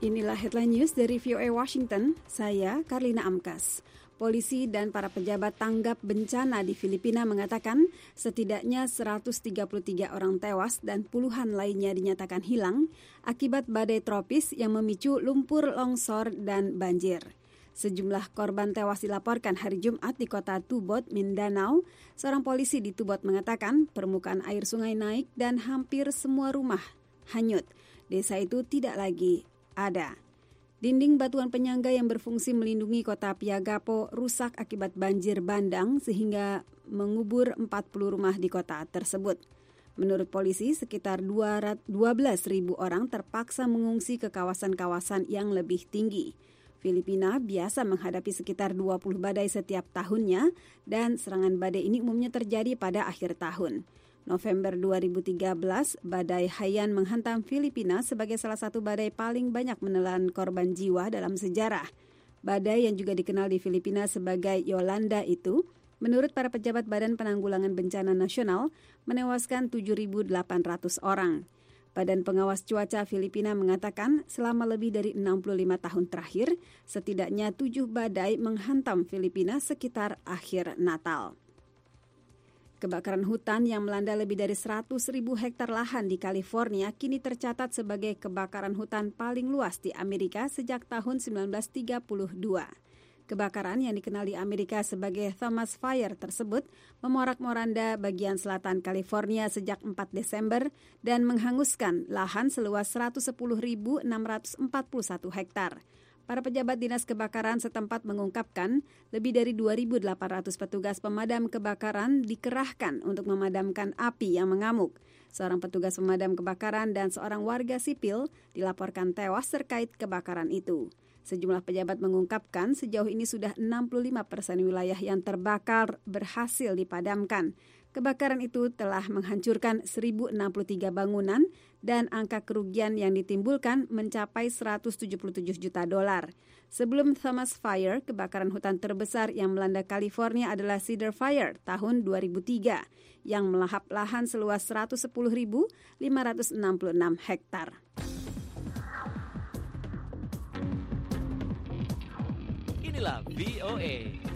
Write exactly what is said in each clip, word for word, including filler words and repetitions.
Inilah headline news dari V O A Washington, saya Karlina Amkas. Polisi dan para pejabat tanggap bencana di Filipina mengatakan setidaknya seratus tiga puluh tiga orang tewas dan puluhan lainnya dinyatakan hilang akibat badai tropis yang memicu lumpur longsor dan banjir. Sejumlah korban tewas dilaporkan hari Jumat di kota Tubod, Mindanao. Seorang polisi di Tubod mengatakan permukaan air sungai naik dan hampir semua rumah hanyut. Desa itu tidak lagi ada. Dinding batuan penyangga yang berfungsi melindungi kota Piagapo rusak akibat banjir bandang sehingga mengubur empat puluh rumah di kota tersebut. Menurut polisi, sekitar dua belas ribu orang terpaksa mengungsi ke kawasan-kawasan yang lebih tinggi. Filipina biasa menghadapi sekitar dua puluh badai setiap tahunnya dan serangan badai ini umumnya terjadi pada akhir tahun. November dua ribu tiga belas, badai Haiyan menghantam Filipina sebagai salah satu badai paling banyak menelan korban jiwa dalam sejarah. Badai yang juga dikenal di Filipina sebagai Yolanda itu, menurut para pejabat Badan Penanggulangan Bencana Nasional, menewaskan tujuh ribu delapan ratus orang. Badan Pengawas Cuaca Filipina mengatakan selama lebih dari enam puluh lima tahun terakhir, setidaknya tujuh badai menghantam Filipina sekitar akhir Natal. Kebakaran hutan yang melanda lebih dari seratus ribu hektar lahan di California kini tercatat sebagai kebakaran hutan paling luas di Amerika sejak tahun sembilan belas tiga puluh dua. Kebakaran yang dikenal di Amerika sebagai Thomas Fire tersebut memorak-moranda bagian selatan California sejak empat Desember dan menghanguskan lahan seluas seratus sepuluh ribu enam ratus empat puluh satu hektar. Para pejabat dinas kebakaran setempat mengungkapkan lebih dari dua ribu delapan ratus petugas pemadam kebakaran dikerahkan untuk memadamkan api yang mengamuk. Seorang petugas pemadam kebakaran dan seorang warga sipil dilaporkan tewas terkait kebakaran itu. Sejumlah pejabat mengungkapkan sejauh ini sudah enam puluh lima persen wilayah yang terbakar berhasil dipadamkan. Kebakaran itu telah menghancurkan seribu enam puluh tiga bangunan dan angka kerugian yang ditimbulkan mencapai seratus tujuh puluh tujuh juta dolar. Sebelum Thomas Fire, kebakaran hutan terbesar yang melanda California adalah Cedar Fire tahun dua ribu tiga yang melahap lahan seluas seratus sepuluh ribu lima ratus enam puluh enam hektar. Inilah V O A.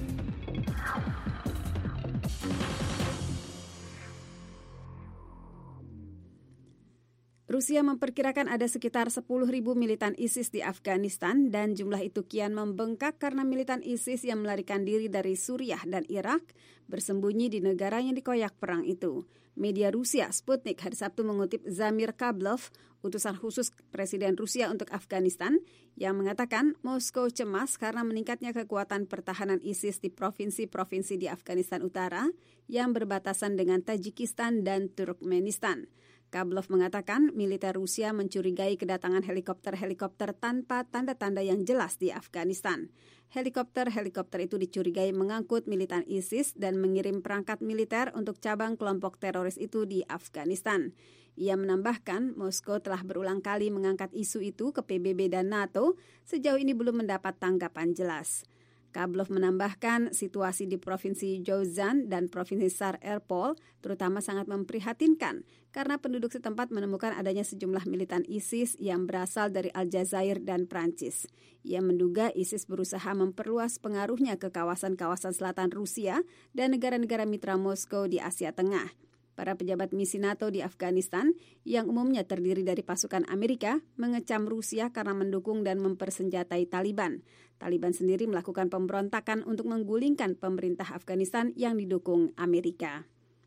Rusia memperkirakan ada sekitar sepuluh ribu militan ISIS di Afghanistan dan jumlah itu kian membengkak karena militan ISIS yang melarikan diri dari Suriah dan Irak bersembunyi di negara yang dikoyak perang itu. Media Rusia Sputnik hari Sabtu mengutip Zamir Kabulov, utusan khusus Presiden Rusia untuk Afghanistan, yang mengatakan Moskow cemas karena meningkatnya kekuatan pertahanan ISIS di provinsi-provinsi di Afghanistan Utara yang berbatasan dengan Tajikistan dan Turkmenistan. Kabulov mengatakan militer Rusia mencurigai kedatangan helikopter-helikopter tanpa tanda-tanda yang jelas di Afghanistan. Helikopter-helikopter itu dicurigai mengangkut militan ISIS dan mengirim perangkat militer untuk cabang kelompok teroris itu di Afghanistan. Ia menambahkan Moskow telah berulang kali mengangkat isu itu ke P B B dan NATO, sejauh ini belum mendapat tanggapan jelas. Kabulov menambahkan situasi di Provinsi Jowzjan dan Provinsi Sar Erpol terutama sangat memprihatinkan karena penduduk setempat menemukan adanya sejumlah militan ISIS yang berasal dari Aljazair dan Prancis. Ia menduga ISIS berusaha memperluas pengaruhnya ke kawasan-kawasan selatan Rusia dan negara-negara mitra Moskow di Asia Tengah. Para pejabat misi NATO di Afghanistan yang umumnya terdiri dari pasukan Amerika mengecam Rusia karena mendukung dan mempersenjatai Taliban. Taliban sendiri melakukan pemberontakan untuk menggulingkan pemerintah Afghanistan yang didukung Amerika.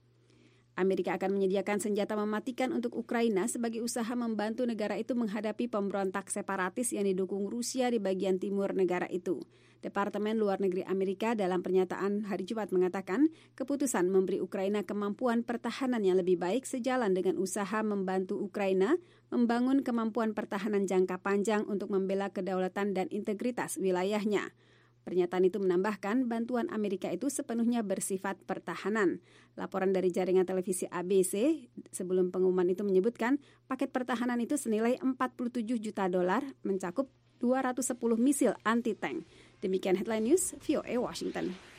Amerika akan menyediakan senjata mematikan untuk Ukraina sebagai usaha membantu negara itu menghadapi pemberontak separatis yang didukung Rusia di bagian timur negara itu. Departemen Luar Negeri Amerika dalam pernyataan hari Jumat mengatakan keputusan memberi Ukraina kemampuan pertahanan yang lebih baik sejalan dengan usaha membantu Ukraina membangun kemampuan pertahanan jangka panjang untuk membela kedaulatan dan integritas wilayahnya. Pernyataan itu menambahkan bantuan Amerika itu sepenuhnya bersifat pertahanan. Laporan dari jaringan televisi A B C sebelum pengumuman itu menyebutkan paket pertahanan itu senilai empat puluh tujuh juta dolar mencakup dua ratus sepuluh misil anti-tank. Demikian headline news V O A Washington.